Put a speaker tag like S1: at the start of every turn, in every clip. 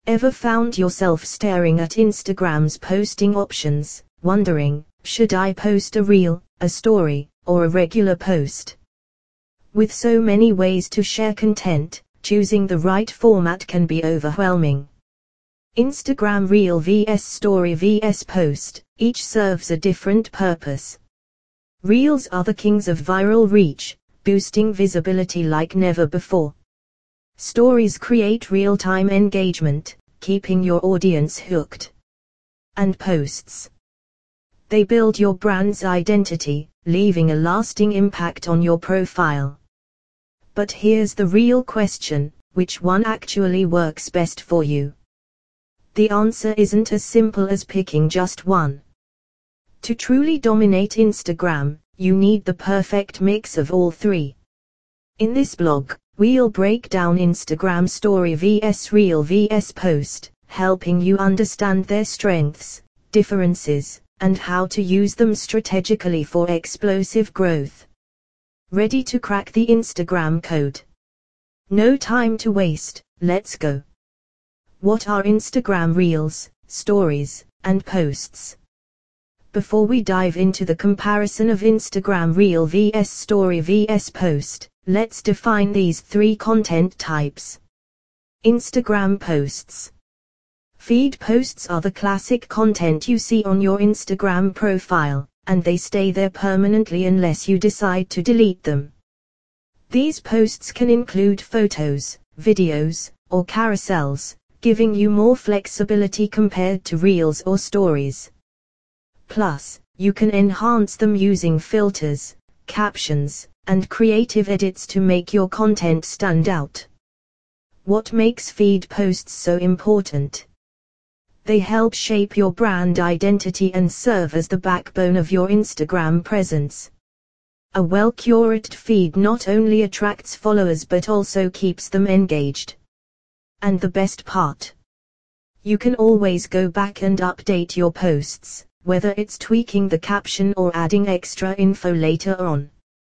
S1: Ever found yourself staring at Instagram's posting options, wondering, should I post a reel, a story, or a regular post? With so many ways to share content, choosing the right format can be overwhelming. Instagram Reel vs Story vs Post, each serves a different purpose. Reels are the kings of viral reach, boosting visibility like never before. Stories create real-time engagement, keeping your audience hooked. And posts. They build your brand's identity, leaving a lasting impact on your profile. But here's the real question, which one actually works best for you? The answer isn't as simple as picking just one. To truly dominate Instagram, you need the perfect mix of all three. In this blog, we'll break down Instagram Story vs Reel vs Post, helping you understand their strengths, differences, and how to use them strategically for explosive growth. Ready to crack the Instagram code? No time to waste, let's go. What are Instagram Reels, Stories, and Posts? Before we dive into the comparison of Instagram Reel vs Story vs Post, let's define these three content types. Instagram Posts. Feed posts are the classic content you see on your Instagram profile, and they stay there permanently unless you decide to delete them. These posts can include photos, videos, or carousels, giving you more flexibility compared to Reels or Stories. Plus, you can enhance them using filters, captions, and creative edits to make your content stand out. What makes feed posts so important? They help shape your brand identity and serve as the backbone of your Instagram presence. A well-curated feed not only attracts followers but also keeps them engaged. And the best part? You can always go back and update your posts, whether it's tweaking the caption or adding extra info later on.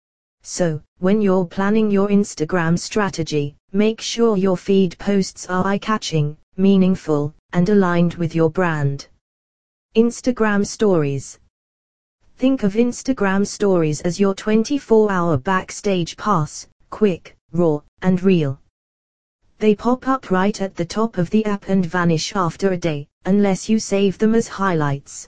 S1: So, when you're planning your Instagram strategy, make sure your feed posts are eye-catching, meaningful, and aligned with your brand. Instagram Stories. Think of Instagram Stories as your 24-hour backstage pass, quick, raw, and real. They pop up right at the top of the app and vanish after a day, unless you save them as highlights.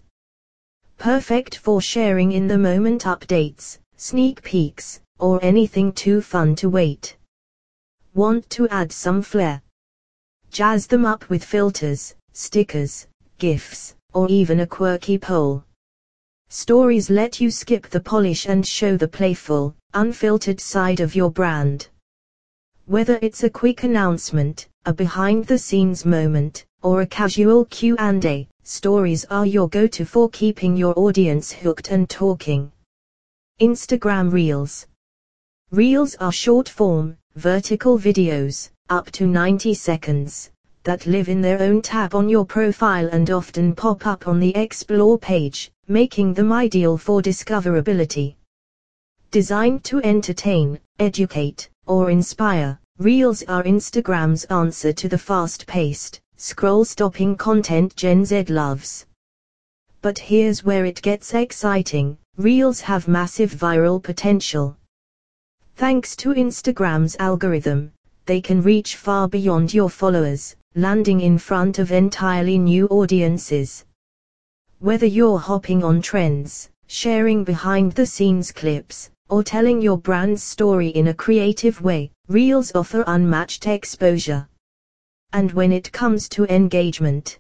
S1: Perfect for sharing in-the-moment updates, sneak peeks, or anything too fun to wait. Want to add some flair? Jazz them up with filters, stickers, GIFs, or even a quirky poll. Stories let you skip the polish and show the playful, unfiltered side of your brand. Whether it's a quick announcement, a behind-the-scenes moment, or a casual Q&A, stories are your go-to for keeping your audience hooked and talking. Instagram Reels. Reels are short-form, vertical videos, up to 90 seconds, that live in their own tab on your profile and often pop up on the Explore page, making them ideal for discoverability. Designed to entertain, educate, or inspire, Reels are Instagram's answer to the fast-paced, scroll-stopping content Gen Z loves. But here's where it gets exciting, Reels have massive viral potential. Thanks to Instagram's algorithm, they can reach far beyond your followers, landing in front of entirely new audiences. Whether you're hopping on trends, sharing behind-the-scenes clips, or telling your brand's story in a creative way, Reels offer unmatched exposure. And when it comes to engagement,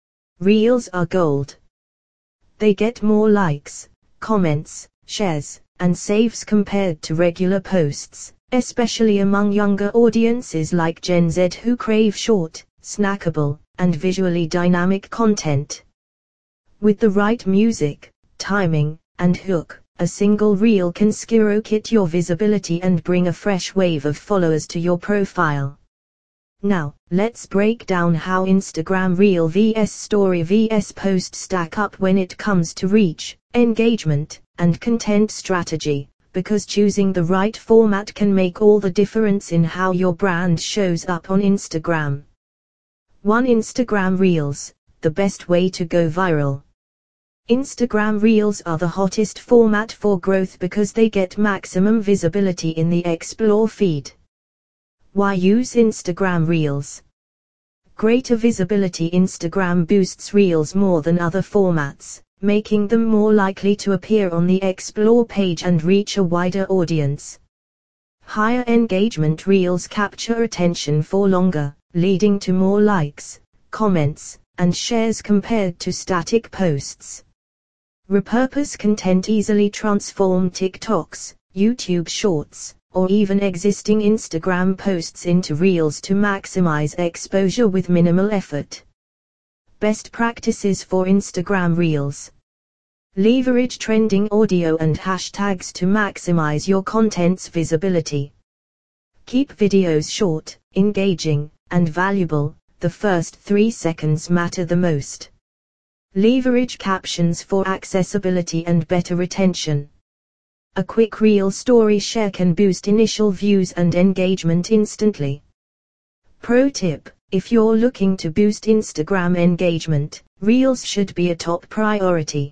S1: Reels are gold. They get more likes, comments, shares, and saves compared to regular posts, especially among younger audiences like Gen Z who crave short, snackable, and visually dynamic content. With the right music, timing, and hook, a single reel can skyrocket your visibility and bring a fresh wave of followers to your profile. Now, let's break down how Instagram Reel vs Story vs Post stack up when it comes to reach, engagement, and content strategy, because choosing the right format can make all the difference in how your brand shows up on Instagram. 1. Instagram Reels, the best way to go viral. Instagram Reels are the hottest format for growth because they get maximum visibility in the Explore feed. Why use Instagram Reels? Greater visibility. Instagram boosts Reels more than other formats, making them more likely to appear on the Explore page and reach a wider audience. Higher engagement. Reels capture attention for longer, leading to more likes, comments, and shares compared to static posts. Repurpose content. Easily transform TikToks, YouTube Shorts, or even existing Instagram posts into Reels to maximize exposure with minimal effort. Best practices for Instagram Reels. Leverage trending audio and hashtags to maximize your content's visibility. Keep videos short, engaging, and valuable. The first 3 seconds matter the most. Leverage captions for accessibility and better retention. A quick Reel story share can boost initial views and engagement instantly. Pro tip: if you're looking to boost Instagram engagement, Reels should be a top priority.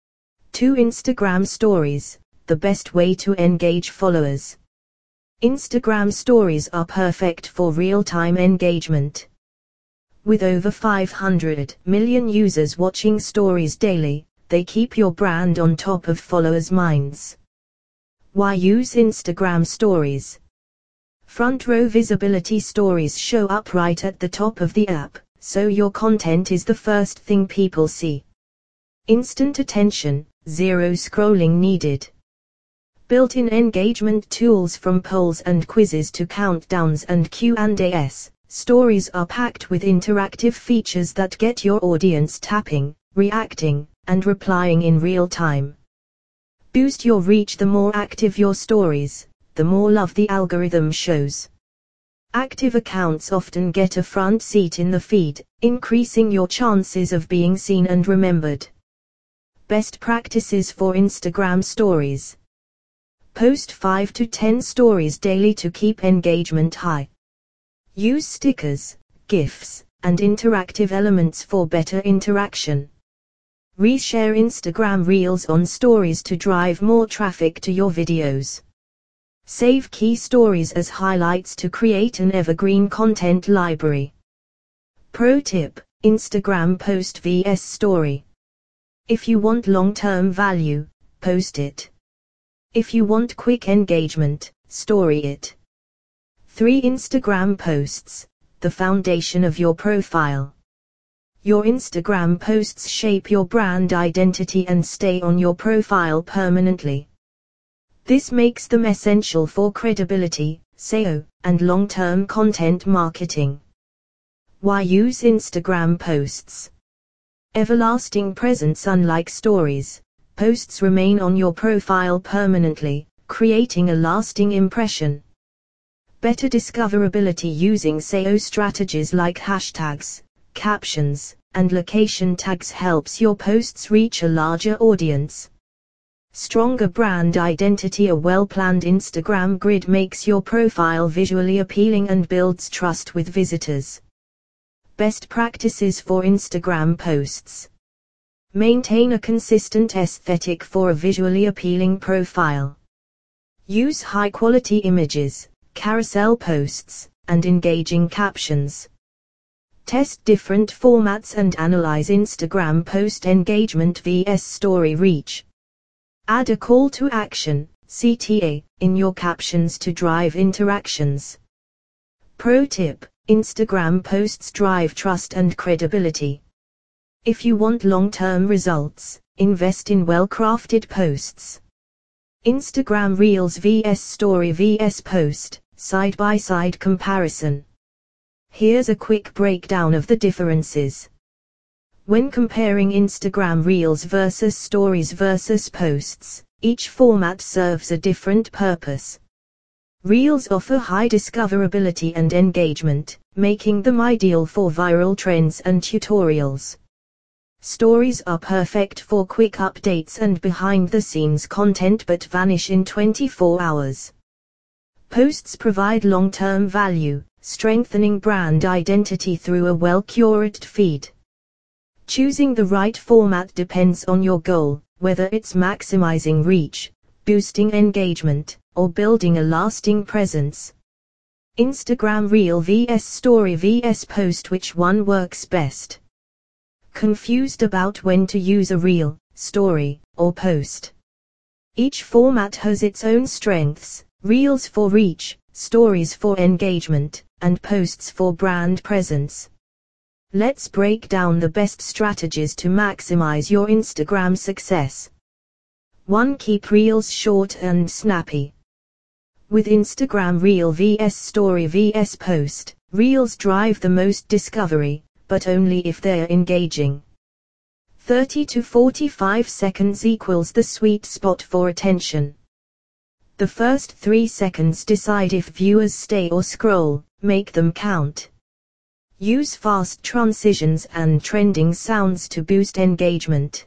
S1: 2. Instagram Stories, the best way to engage followers. Instagram Stories are perfect for real-time engagement. With over 500 million users watching stories daily, they keep your brand on top of followers' minds. Why use Instagram Stories? Front row visibility. Stories show up right at the top of the app, so your content is the first thing people see. Instant attention, zero scrolling needed. Built-in engagement tools. From polls and quizzes to countdowns and Q&As. Stories are packed with interactive features that get your audience tapping, reacting, and replying in real time. Boost your reach. The more active your stories, the more love the algorithm shows. Active accounts often get a front seat in the feed, increasing your chances of being seen and remembered. Best practices for Instagram Stories. Post 5 to 10 stories daily to keep engagement high. Use stickers, GIFs, and interactive elements for better interaction. Reshare Instagram Reels on stories to drive more traffic to your videos. Save key stories as highlights to create an evergreen content library. Pro tip: Instagram Post vs Story. If you want long-term value, post it. If you want quick engagement, story it. 3. Instagram Posts, the foundation of your profile. Your Instagram posts shape your brand identity and stay on your profile permanently. This makes them essential for credibility, SEO, and long-term content marketing. Why use Instagram posts? Everlasting presence. Unlike stories, posts remain on your profile permanently, creating a lasting impression. Better discoverability. Using SEO strategies like hashtags, captions, and location tags helps your posts reach a larger audience. Stronger brand identity. A well-planned Instagram grid makes your profile visually appealing and builds trust with visitors. Best practices for Instagram posts. Maintain a consistent aesthetic for a visually appealing profile. Use high-quality images, carousel posts, and engaging captions. Test different formats and analyze Instagram post engagement vs story reach. Add a call to action, CTA, in your captions to drive interactions. Pro tip: Instagram posts drive trust and credibility. If you want long-term results, invest in well-crafted posts. Instagram Reels vs Story vs Post, side-by-side comparison. Here's a quick breakdown of the differences. When comparing Instagram Reels versus Stories versus Posts, each format serves a different purpose. Reels offer high discoverability and engagement, making them ideal for viral trends and tutorials. Stories are perfect for quick updates and behind-the-scenes content but vanish in 24 hours. Posts provide long-term value, strengthening brand identity through a well-curated feed. Choosing the right format depends on your goal, whether it's maximizing reach, boosting engagement, or building a lasting presence. Instagram Reel vs Story vs Post, which one works best? Confused about when to use a Reel, Story, or Post? Each format has its own strengths: Reels for reach, Stories for engagement, and Posts for brand presence. Let's break down the best strategies to maximize your Instagram success. 1. Keep Reels short and snappy. With Instagram Reel vs Story vs Post, Reels drive the most discovery, but only if they're engaging. 30 to 45 seconds equals the sweet spot for attention. The first 3 seconds decide if viewers stay or scroll, make them count. Use fast transitions and trending sounds to boost engagement.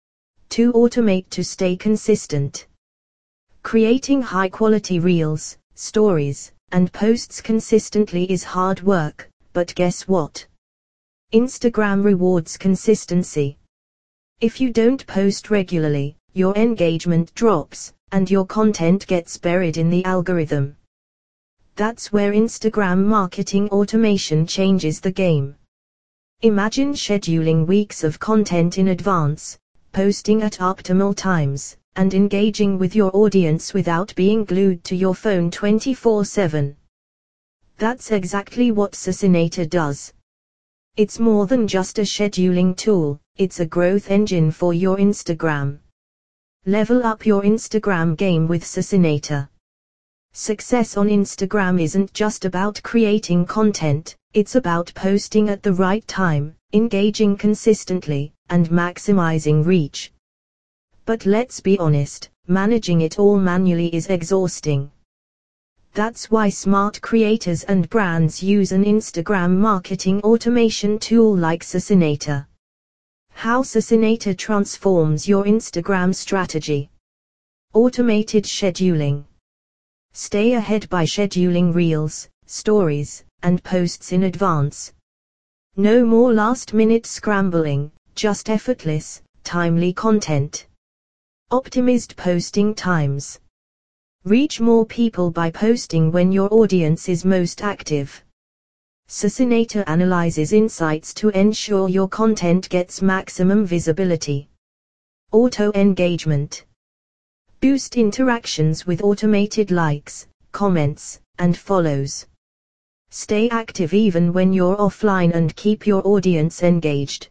S1: 2. Automate to stay consistent. Creating high-quality Reels, Stories, and Posts consistently is hard work, but guess what? Instagram rewards consistency. If you don't post regularly, your engagement drops, and your content gets buried in the algorithm. That's where Instagram marketing automation changes the game. Imagine scheduling weeks of content in advance, posting at optimal times, and engaging with your audience without being glued to your phone 24/7. That's exactly what Succinator does. It's more than just a scheduling tool, it's a growth engine for your Instagram. Level up your Instagram game with Succinator. Success on Instagram isn't just about creating content, it's about posting at the right time, engaging consistently, and maximizing reach. But let's be honest, managing it all manually is exhausting. That's why smart creators and brands use an Instagram marketing automation tool like Succinator. How Succinator transforms your Instagram strategy. Automated scheduling. Stay ahead by scheduling Reels, Stories, and Posts in advance. No more last-minute scrambling, just effortless, timely content. Optimized posting times. Reach more people by posting when your audience is most active. Succinator analyzes insights to ensure your content gets maximum visibility. Auto engagement. Boost interactions with automated likes, comments, and follows. Stay active even when you're offline and keep your audience engaged.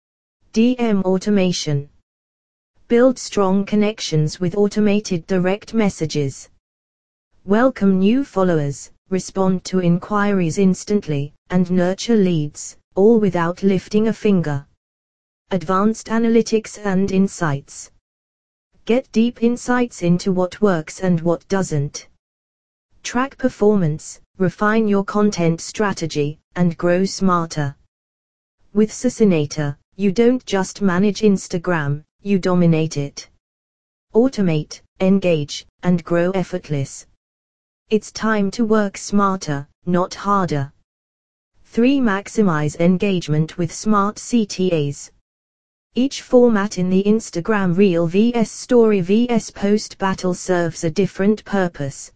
S1: DM automation. Build strong connections with automated direct messages. Welcome new followers, respond to inquiries instantly, and nurture leads, all without lifting a finger. Advanced analytics and insights. Get deep insights into what works and what doesn't. Track performance, refine your content strategy, and grow smarter. With Succinator, you don't just manage Instagram, you dominate it. Automate, engage, and grow effortless. It's time to work smarter, not harder. 3. Maximize engagement with smart CTAs. Each format in the Instagram Reel vs Story vs Post battle serves a different purpose.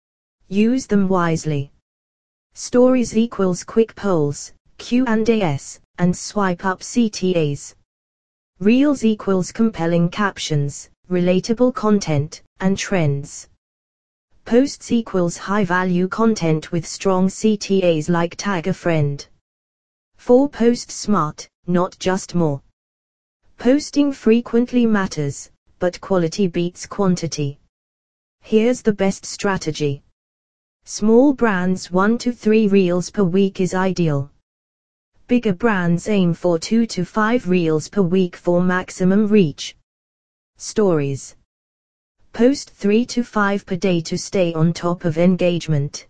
S1: Use them wisely. Stories equals quick polls, Q&As, and swipe up CTAs. Reels equals compelling captions, relatable content, and trends. Posts equals high-value content with strong CTAs like tag a friend. 4. Post smart, not just more. Posting frequently matters, but quality beats quantity. Here's the best strategy. Small brands 1 to 3 reels per week is ideal. Bigger brands aim for 2 to 5 reels per week for maximum reach. Stories. Post 3 to 5 per day to stay on top of engagement.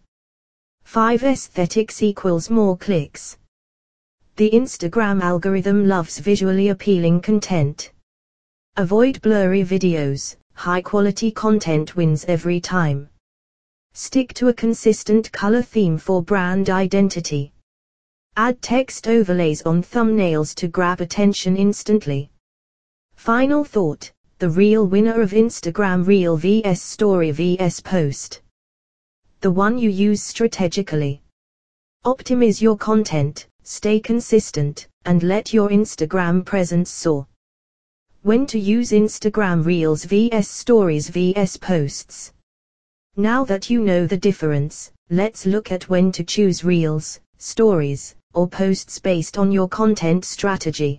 S1: 5. Aesthetics equals more clicks. The Instagram algorithm loves visually appealing content. Avoid blurry videos, high quality content wins every time. Stick to a consistent color theme for brand identity. Add text overlays on thumbnails to grab attention instantly. Final thought, the real winner of Instagram Reel vs Story vs Post. The one you use strategically. Optimize your content, stay consistent, and let your Instagram presence soar. When to use Instagram Reels vs Stories vs Posts. Now that you know the difference, let's look at when to choose Reels, Stories, or Posts based on your content strategy.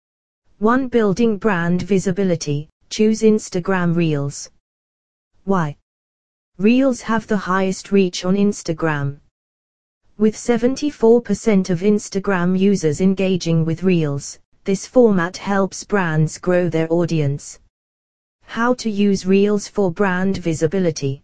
S1: 1. Building brand visibility, choose Instagram Reels. Why? Reels have the highest reach on Instagram. With 74% of Instagram users engaging with Reels, this format helps brands grow their audience. How to use Reels for brand visibility.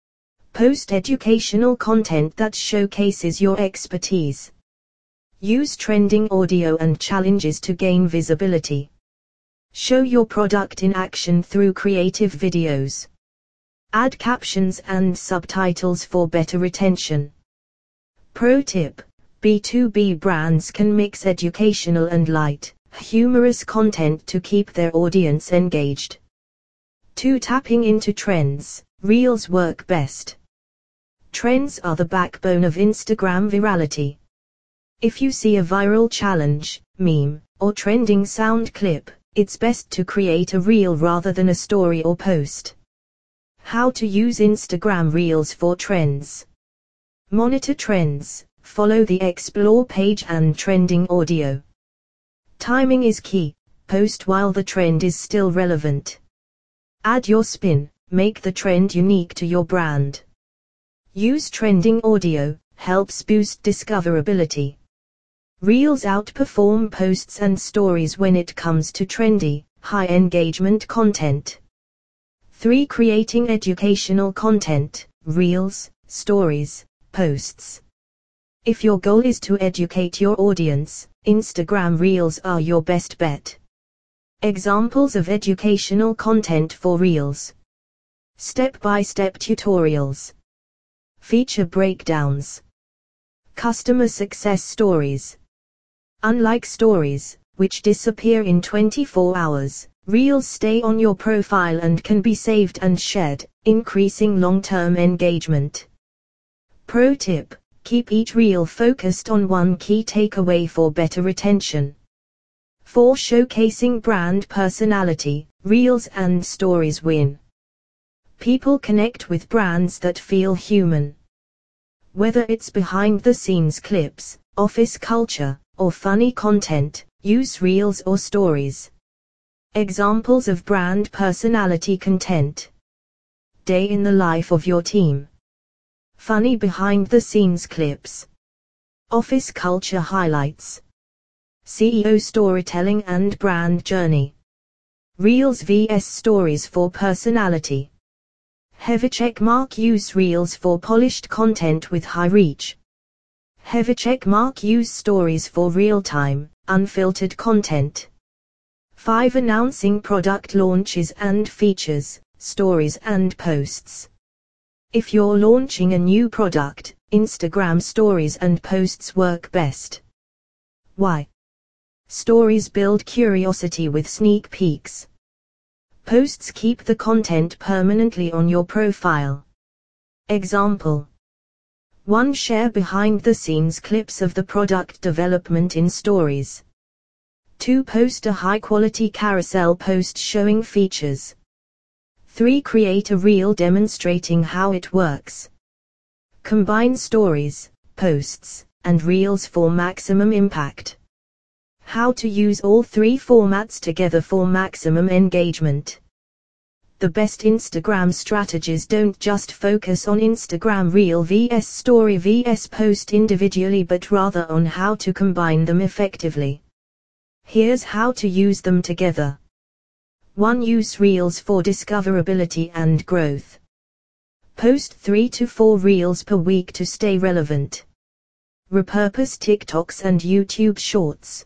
S1: Post educational content that showcases your expertise. Use trending audio and challenges to gain visibility. Show your product in action through creative videos. Add captions and subtitles for better retention. Pro tip: B2B brands can mix educational and light, humorous content to keep their audience engaged. 2. Tapping into trends, Reels work best. Trends are the backbone of Instagram virality. If you see a viral challenge, meme, or trending sound clip, it's best to create a reel rather than a story or post. How to use Instagram Reels for trends. Monitor trends, follow the Explore page and trending audio. Timing is key, post while the trend is still relevant. Add your spin, make the trend unique to your brand. Use trending audio, helps boost discoverability. Reels outperform posts and stories when it comes to trendy, high engagement content. 3. Creating educational content, Reels, Stories, Posts. If your goal is to educate your audience, Instagram Reels are your best bet. Examples of educational content for Reels. Step-by-step tutorials. Feature breakdowns. Customer success stories. Unlike stories, which disappear in 24 hours, Reels stay on your profile and can be saved and shared, increasing long-term engagement. Pro tip: keep each reel focused on one key takeaway for better retention. 4. Showcasing brand personality, Reels and Stories win. People connect with brands that feel human. Whether it's behind-the-scenes clips, office culture, or funny content, use Reels or Stories. Examples of brand personality content. Day in the life of your team. Funny behind-the-scenes clips. Office culture highlights. CEO storytelling and brand journey. Reels vs Stories for personality. Heavy checkmark: use Reels for polished content with high reach. Heavy checkmark: use Stories for real-time, unfiltered content. 5. Announcing product launches and features, Stories and Posts. If you're launching a new product, Instagram Stories and Posts work best. Why? Stories build curiosity with sneak peeks. Posts keep the content permanently on your profile. Example: 1. Share behind-the-scenes clips of the product development in Stories. 2. Post a high-quality carousel post showing features. 3. Create a reel demonstrating how it works. Combine Stories, Posts, and Reels for maximum impact. How to use all three formats together for maximum engagement. The best Instagram strategies don't just focus on Instagram Reel vs Story vs Post individually, but rather on how to combine them effectively. Here's how to use them together. 1. Use Reels for discoverability and growth. Post 3 to 4 Reels per week to stay relevant. Repurpose TikToks and YouTube Shorts.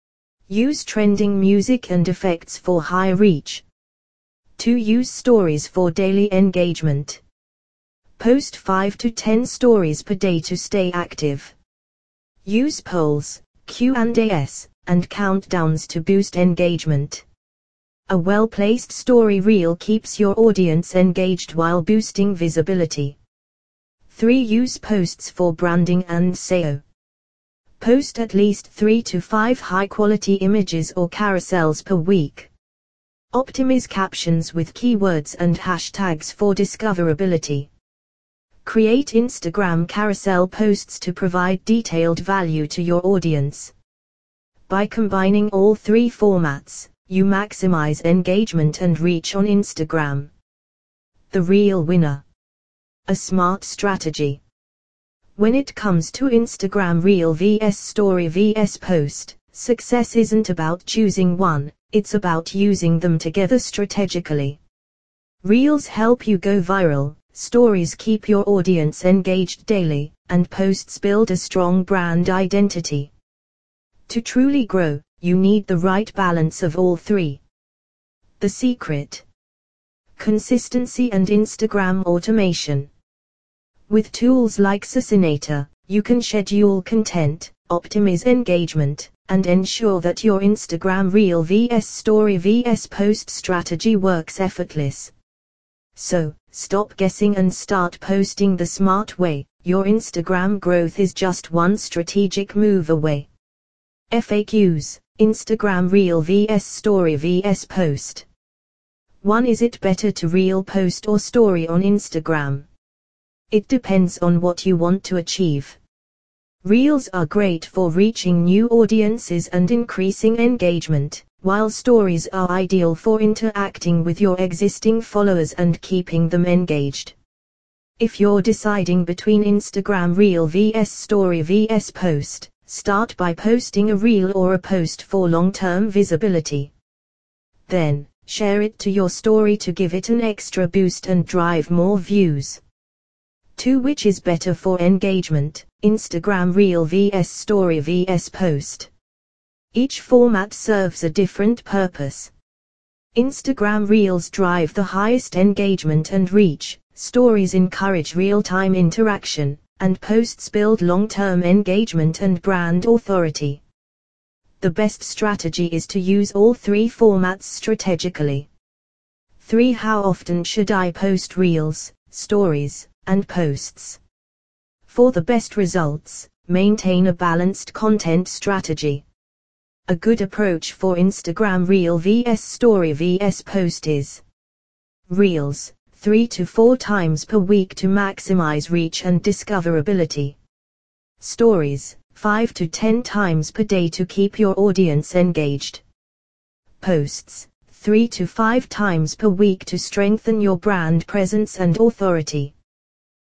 S1: Use trending music and effects for high reach. 2. Use Stories for daily engagement. Post 5 to 10 stories per day to stay active. Use polls, Q&As, and countdowns to boost engagement. A well-placed story reel keeps your audience engaged while boosting visibility. 3. Use posts for branding and SEO. Post at least 3 to 5 high-quality images or carousels per week. Optimize captions with keywords and hashtags for discoverability. Create Instagram carousel posts to provide detailed value to your audience. By combining all three formats, you maximize engagement and reach on Instagram. The real winner. A smart strategy. When it comes to Instagram Reel vs Story vs Post, success isn't about choosing one, it's about using them together strategically. Reels help you go viral, stories keep your audience engaged daily, and posts build a strong brand identity. To truly grow, you need the right balance of all three. The secret: consistency and Instagram automation. With tools like Succinator, you can schedule content, optimize engagement, and ensure that your Instagram Reel vs Story vs Post strategy works effortless. So, stop guessing and start posting the smart way. Your Instagram growth is just one strategic move away. FAQs: Instagram Reel vs Story vs Post. 1. Is it better to Reel post or story on Instagram? It depends on what you want to achieve. Reels are great for reaching new audiences and increasing engagement, while stories are ideal for interacting with your existing followers and keeping them engaged. If you're deciding between Instagram Reel vs Story vs Post, start by posting a reel or a post for long-term visibility. Then, share it to your story to give it an extra boost and drive more views. 2. Which is better for engagement, Instagram Reel vs Story vs Post? Each format serves a different purpose. Instagram Reels drive the highest engagement and reach, stories encourage real-time interaction, and posts build long-term engagement and brand authority. The best strategy is to use all three formats strategically. 3. How often should I post Reels, Stories, and Posts? For the best results, maintain a balanced content strategy. A good approach for Instagram Reel vs Story vs Post is: Reels, 3 to 4 times per week to maximize reach and discoverability. Stories, 5 to 10 times per day to keep your audience engaged. Posts, 3 to 5 times per week to strengthen your brand presence and authority.